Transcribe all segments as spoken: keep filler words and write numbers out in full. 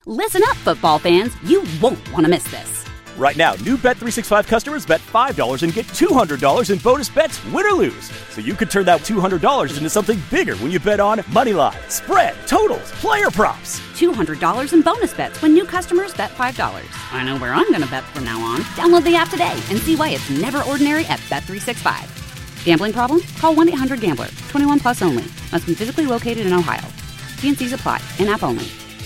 Listen up, football fans. You won't want to miss this. Right now, new Bet three sixty-five customers bet five dollars and get two hundred dollars in bonus bets, win or lose. So you could turn that two hundred dollars into something bigger when you bet on money line, spread, totals, player props. two hundred dollars in bonus bets when new customers bet five dollars. I know where I'm going to bet from now on. Download the app today and see why it's never ordinary at Bet three sixty-five. Gambling problem? Call one eight hundred gambler. twenty-one plus only. Must be physically located in Ohio. T and C's apply. In-app only.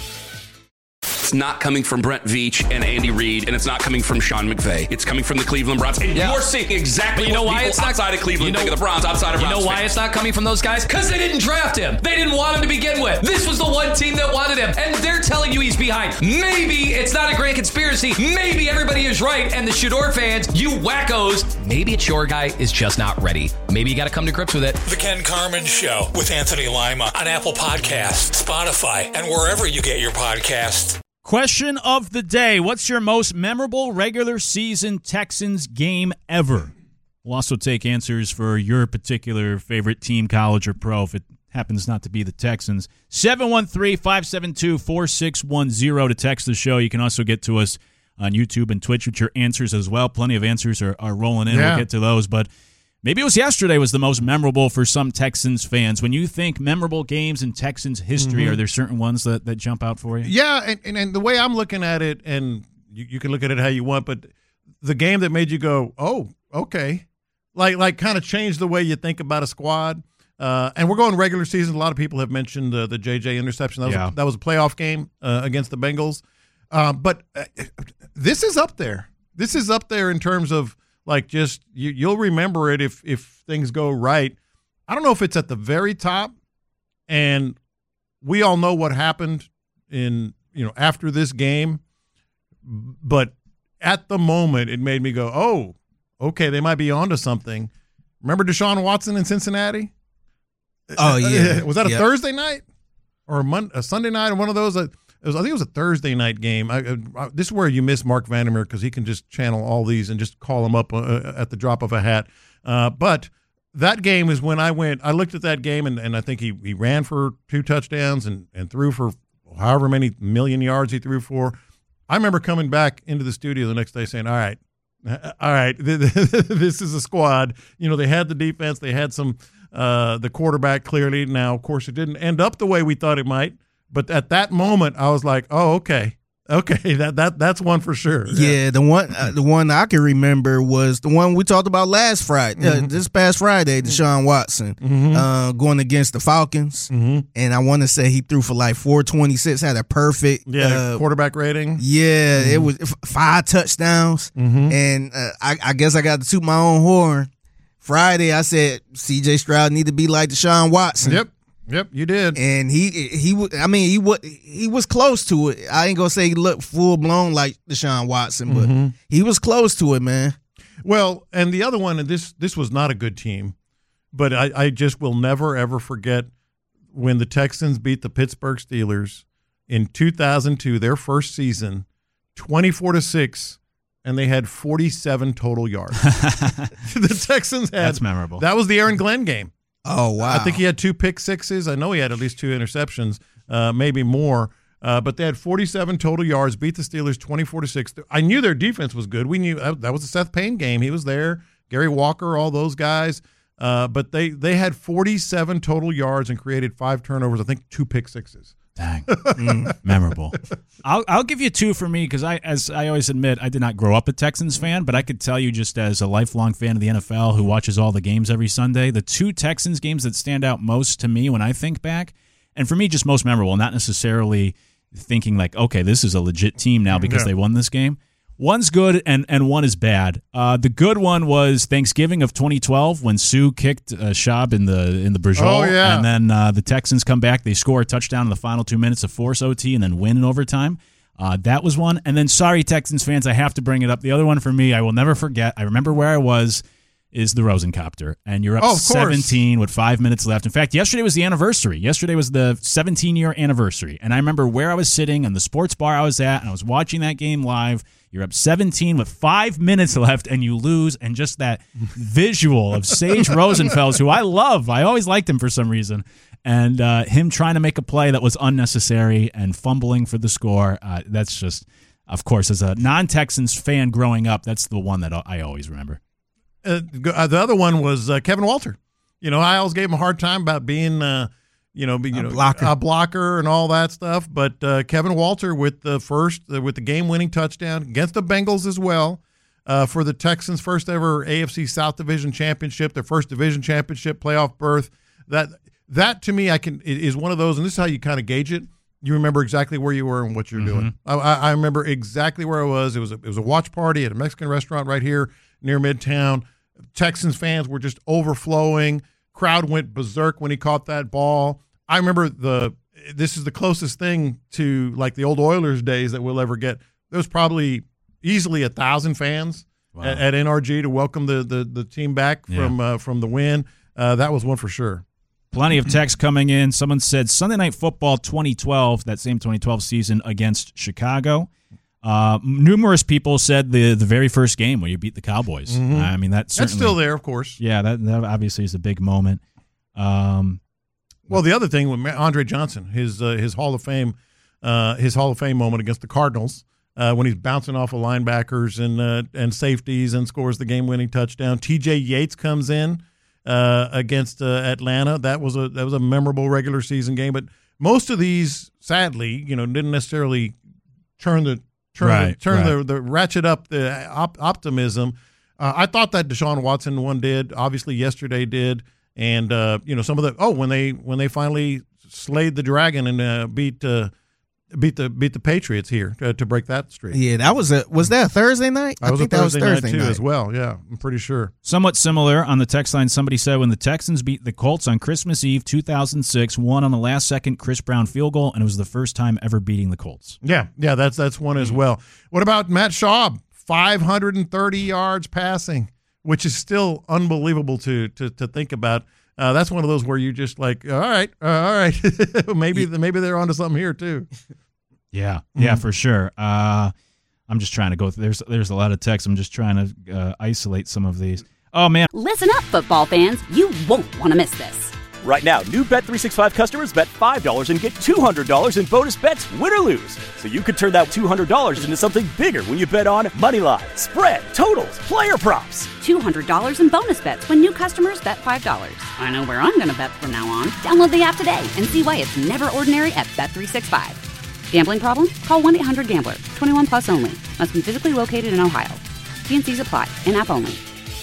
It's not coming from Brent Veach and Andy Reid, and it's not coming from Sean McVay. It's coming from the Cleveland Browns. And yeah. you're seeing exactly you know what why people it's not, outside of Cleveland you know, think of the Browns, outside of You Browns know why fans. it's not coming from those guys? Because they didn't draft him. They didn't want him to begin with. This was the one team that wanted him, and they're telling you he's behind. Maybe it's not a grand conspiracy. Maybe everybody is right, and the Shador fans, you wackos, maybe it's your guy is just not ready. Maybe you got to come to grips with it. The Ken Carman Show with Anthony Lima on Apple Podcasts, Spotify, and wherever you get your podcasts. Question of the day. What's your most memorable regular season Texans game ever? We'll also take answers for your particular favorite team, college or pro, if it happens not to be the Texans. seven one three, five seven two, four six one zero to text the show. You can also get to us on YouTube and Twitch with your answers as well. Plenty of answers are, are rolling in. Yeah. We'll get to those, but maybe it was yesterday was the most memorable for some Texans fans. When you think memorable games in Texans history, mm-hmm. are there certain ones that, that jump out for you? Yeah, and, and, and the way I'm looking at it, and you, you can look at it how you want, but the game that made you go, oh, okay, like like kind of changed the way you think about a squad. Uh, and we're going regular season. A lot of people have mentioned uh, the J J interception. That was, yeah. a, that was a playoff game uh, against the Bengals. Uh, but uh, this is up there. This is up there in terms of, like, just you, you'll remember it if if things go right. I don't know if it's at the very top, and we all know what happened in you know after this game, but at the moment it made me go, oh, okay, they might be onto something. Remember Deshaun Watson in Cincinnati? Oh yeah, was that a yep. Thursday night or a, Monday, a Sunday night or one of those? It was, I think it was a Thursday night game. I, I, this is where you miss Mark Vandermeer because he can just channel all these and just call them up uh, at the drop of a hat. Uh, but that game is when I went. I looked at that game and, and I think he, he ran for two touchdowns and, and threw for however many million yards he threw for. I remember coming back into the studio the next day saying, "All right, all right, this is a squad." You know, they had the defense, they had some uh, the quarterback clearly. Now, of course, it didn't end up the way we thought it might. But at that moment, I was like, "Oh, okay, okay, that that that's one for sure." Yeah, yeah the one uh, the one I can remember was the one we talked about last Friday, mm-hmm. uh, this past Friday, Deshaun Watson mm-hmm. uh, going against the Falcons, mm-hmm. and I want to say he threw for like four twenty-six, had a perfect yeah uh, quarterback rating. Yeah, mm-hmm. it was five touchdowns, mm-hmm. and uh, I, I guess I got to toot my own horn. Friday, I said C J Stroud need to be like Deshaun Watson. Yep. Yep, you did, and he he. I mean, he was he was close to it. I ain't gonna say he looked full blown like Deshaun Watson, but mm-hmm. he was close to it, man. Well, and the other one, and this this was not a good team, but I, I just will never ever forget when the Texans beat the Pittsburgh Steelers in two thousand two, their first season, twenty-four to six, and they had forty-seven total yards. The Texans had that's memorable. That was the Aaron Glenn game. Oh, wow. I think he had two pick sixes. I know he had at least two interceptions, uh, maybe more. Uh, but they had forty-seven total yards, beat the Steelers twenty-four to six. I knew their defense was good. We knew that, that was the Seth Payne game. He was there. Gary Walker, all those guys. Uh, but they, they had forty-seven total yards and created five turnovers, I think two pick sixes. Dang. Mm, memorable. I'll I'll give you two for me because I, as I always admit, I did not grow up a Texans fan, but I could tell you just as a lifelong fan of the N F L who watches all the games every Sunday, the two Texans games that stand out most to me when I think back, and for me just most memorable, not necessarily thinking like, okay, this is a legit team now because yeah. they won this game. One's good and, and one is bad. Uh, the good one was Thanksgiving of twenty twelve when Sue kicked uh, Schaub in the in the Bergeau. Oh, yeah. And then uh, the Texans come back. They score a touchdown in the final two minutes of force O T and then win in overtime. Uh, that was one. And then, sorry, Texans fans, I have to bring it up. The other one for me, I will never forget. I remember where I was, is the Rosencopter. And you're up oh, seventeen with five minutes left. In fact, yesterday was the anniversary. Yesterday was the seventeen-year anniversary. And I remember where I was sitting and the sports bar I was at, and I was watching that game live. You're up seventeen with five minutes left, and you lose. And just that visual of Sage Rosenfels, who I love. I always liked him for some reason. And uh, him trying to make a play that was unnecessary and fumbling for the score, uh, that's just, of course, as a non-Texans fan growing up, that's the one that I always remember. Uh, the other one was uh, Kevin Walter. You know, I always gave him a hard time about being, uh, you know, being, you a know, blocker. a blocker and all that stuff. But uh, Kevin Walter with the first, uh, with the game-winning touchdown against the Bengals as well uh, for the Texans' first ever A F C South Division championship, their first division championship playoff berth. That that to me, I can is one of those, and this is how you kind of gauge it. You remember exactly where you were and what you're mm-hmm. doing. I, I remember exactly where I was. It was a, it was a watch party at a Mexican restaurant right here near Midtown. Texans fans were just overflowing. Crowd went berserk when he caught that ball. I remember the this is the closest thing to like the old Oilers days that we'll ever get. There was probably easily a thousand fans wow. at, at N R G to welcome the the, the team back yeah. from uh, from the win. Uh, that was one for sure. Plenty of text coming in. Someone said Sunday Night Football twenty twelve, that same twenty twelve season against Chicago. Uh, numerous people said the the very first game where you beat the Cowboys. Mm-hmm. I mean, that that's still there, of course. Yeah, that, that obviously is a big moment. Um, well, the other thing with Andre Johnson, his uh, his Hall of Fame, uh, his Hall of Fame moment against the Cardinals uh, when he's bouncing off of linebackers and uh, and safeties and scores the game winning touchdown. T J Yates comes in uh, against uh, Atlanta. That was a that was a memorable regular season game. But most of these, sadly, you know, didn't necessarily turn the Turn, right, the, turn right. the, the ratchet up the op- optimism. Uh, I thought that Deshaun Watson one did. Obviously, yesterday did, and uh, you know some of the oh when they when they finally slayed the dragon and uh, beat uh, beat the beat the Patriots here to, to break that streak. Yeah, that was a was that a Thursday night? I, I was think a that was Thursday night night too as well. Yeah, I'm pretty sure. Somewhat similar on the text line. Somebody said when the Texans beat the Colts on Christmas Eve two thousand six, won on the last second Chris Brown field goal, and it was the first time ever beating the Colts. Yeah, yeah, that's that's one as well. What about Matt Schaub? five hundred thirty yards passing, which is still unbelievable to to to think about. Uh, that's one of those where you just like, all right, uh, all right, maybe maybe they're onto something here too. Yeah, yeah, mm-hmm. for sure. Uh, I'm just trying to go through. There's there's a lot of text. I'm just trying to uh, isolate some of these. Oh, man. Listen up, football fans. You won't want to miss this. Right now, new Bet three sixty-five customers bet five dollars and get two hundred dollars in bonus bets, win or lose. So you could turn that two hundred dollars into something bigger when you bet on money line, spread, totals, player props. two hundred dollars in bonus bets when new customers bet five dollars. I know where I'm going to bet from now on. Download the app today and see why it's never ordinary at Bet three sixty-five. Gambling problem? Call one eight hundred gambler. twenty-one plus only. Must be physically located in Ohio. T and C's apply. In-app only.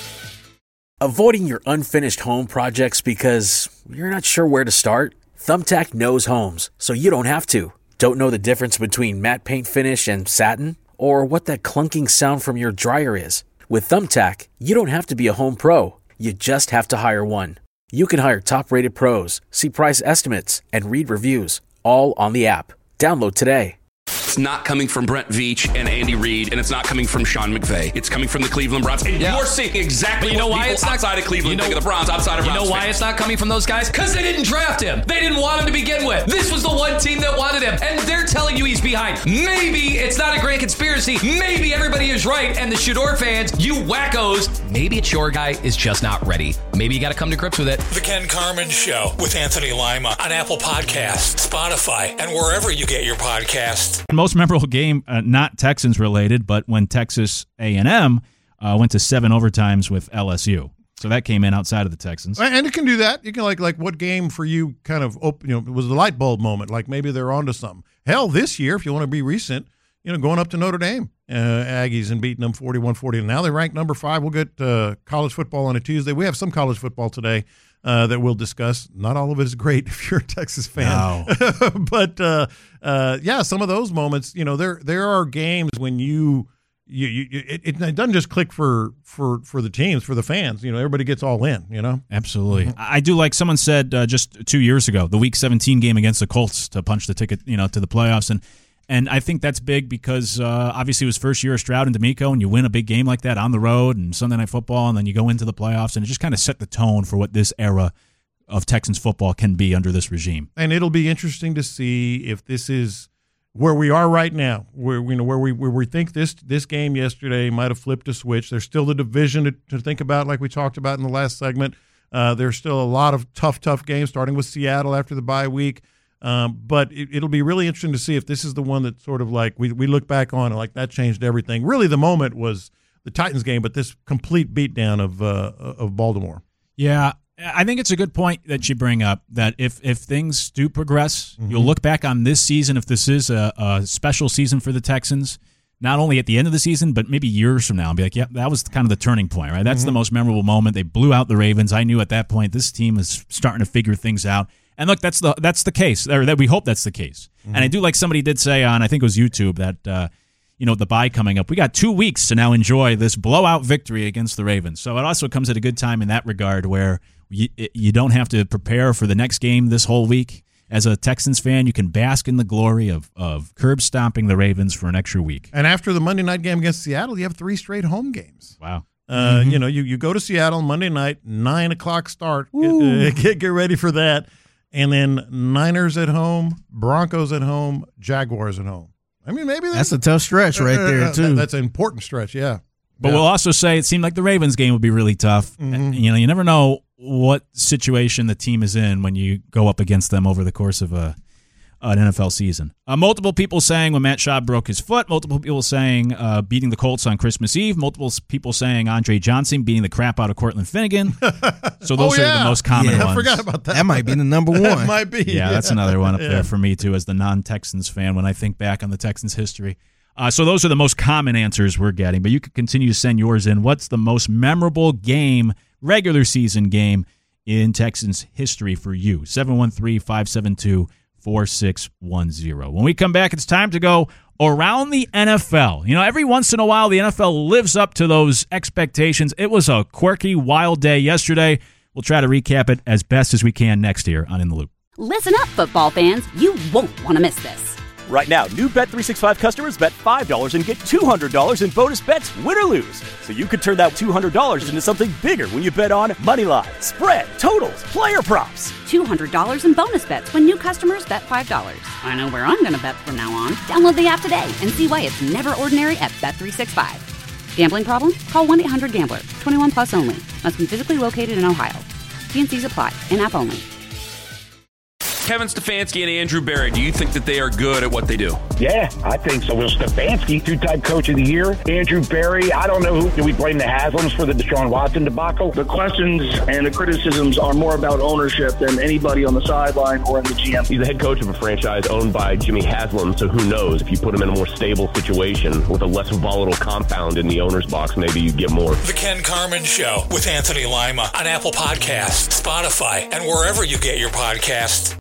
Avoiding your unfinished home projects because you're not sure where to start? Thumbtack knows homes, so you don't have to. Don't know the difference between matte paint finish and satin? Or what that clunking sound from your dryer is? With Thumbtack, you don't have to be a home pro. You just have to hire one. You can hire top-rated pros, see price estimates, and read reviews, all on the app. Download today. It's not coming from Brent Veach and Andy Reid, and it's not coming from Sean McVay. It's coming from the Cleveland Browns. And yeah. you're seeing exactly but you know what why people it's not, outside of Cleveland you know, think of the Browns, outside of You Browns know why fans. it's not coming from those guys? Because they didn't draft him. They didn't want him to begin with. This was the one team that wanted him, and they're telling you he's behind. Maybe it's not a grand conspiracy. Maybe everybody is right, and the Shador fans, you wackos, maybe it's your guy is just not ready. Maybe you got to come to grips with it. The Ken Carman Show with Anthony Lima on Apple Podcasts, Spotify, and wherever you get your podcasts. Most memorable game, uh, not Texans related, but when Texas A and M uh, went to seven overtimes with L S U. So that came in outside of the Texans. And it can do that. You can like like what game for you kind of open, you know, was the light bulb moment, like maybe they're onto something. Hell, this year, if you want to be recent, you know, going up to Notre Dame, uh, Aggies, and beating them forty-one forty. Now they rank number five. We'll get uh, college football on a Tuesday. We have some college football today uh, that we'll discuss. Not all of it is great if you're a Texas fan. No. but, uh, uh, yeah, some of those moments, you know, there there are games when you – You, you, it, it doesn't just click for, for, for the teams, for the fans. You know, everybody gets all in, you know? Absolutely. Mm-hmm. I do like someone said uh, just two years ago, the Week seventeen game against the Colts to punch the ticket, you know, to the playoffs. And and I think that's big because uh, obviously it was first year of Stroud and D'Amico, and you win a big game like that on the road and Sunday Night Football, and then you go into the playoffs, and it just kind of set the tone for what this era of Texans football can be under this regime. And it'll be interesting to see if this is where we are right now, where you know where we where we think this this game yesterday might have flipped a switch. There's still the division to, to think about, like we talked about in the last segment. Uh, there's still a lot of tough, tough games, starting with Seattle after the bye week. Um, but it, it'll be really interesting to see if this is the one that sort of like we, we look back on and like that changed everything. Really, the moment was the Titans game, but this complete beatdown of uh, of Baltimore. Yeah, I think it's a good point that you bring up, that if, if things do progress, mm-hmm. you'll look back on this season, if this is a, a special season for the Texans, not only at the end of the season, but maybe years from now, and be like, yeah, that was kind of the turning point, right? That's mm-hmm. the most memorable moment. They blew out the Ravens. I knew at that point this team is starting to figure things out. And look, that's the that's the case, or that we hope that's the case. Mm-hmm. And I do like somebody did say on, I think it was YouTube, that uh, you know, the bye coming up, we got two weeks to now enjoy this blowout victory against the Ravens. So it also comes at a good time in that regard, where you, you don't have to prepare for the next game this whole week. As a Texans fan, you can bask in the glory of of curb stomping the Ravens for an extra week. And after the Monday night game against Seattle, you have three straight home games. Wow. Uh, mm-hmm. You know, you, you go to Seattle Monday night, nine o'clock start. Get, uh, get, get ready for that. And then Niners at home, Broncos at home, Jaguars at home. I mean, maybe that's, that's a tough stretch right there, uh, too. That's an important stretch, yeah. But yeah. we'll also say it seemed like the Ravens game would be really tough. Mm-hmm. You know, you never know what situation the team is in when you go up against them over the course of a an N F L season. Uh, multiple people saying when Matt Schaub broke his foot. Multiple people saying uh, beating the Colts on Christmas Eve. Multiple people saying Andre Johnson beating the crap out of Cortland Finnegan. So those oh, yeah. are the most common yeah, ones. I forgot about that. That might be the number one. That might be. Yeah, yeah, that's another one up yeah. there for me, too, as the non-Texans fan when I think back on the Texans' history. Uh, so those are the most common answers we're getting. But you can continue to send yours in. What's the most memorable game, regular season game, in Texans history for you? seven one three, five seven two, four six one zero. When we come back, it's time to go around the N F L. You know, every once in a while, the N F L lives up to those expectations. It was a quirky, wild day yesterday. We'll try to recap it as best as we can next year on In the Loop. Listen up, football fans. You won't want to miss this. Right now, new Bet three sixty-five customers bet five dollars and get two hundred dollars in bonus bets, win or lose. So you could turn that two hundred dollars into something bigger when you bet on money line, spread, totals, player props. two hundred dollars in bonus bets when new customers bet five dollars. I know where I'm going to bet from now on. Download the app today and see why it's never ordinary at Bet three sixty-five. Gambling problem? Call one eight hundred gambler. twenty-one plus only. Must be physically located in Ohio. T and C's apply. In-app only. Kevin Stefanski and Andrew Berry, do you think that they are good at what they do? Yeah, I think so. Well, Stefanski, two-time coach of the year. Andrew Berry, I don't know who. Do we blame the Haslams for the Deshaun Watson debacle? The questions and the criticisms are more about ownership than anybody on the sideline or in the G M. He's the head coach of a franchise owned by Jimmy Haslam, so who knows? If you put him in a more stable situation with a less volatile compound in the owner's box, maybe you get more. The Ken Carman Show with Anthony Lima on Apple Podcasts, Spotify, and wherever you get your podcasts.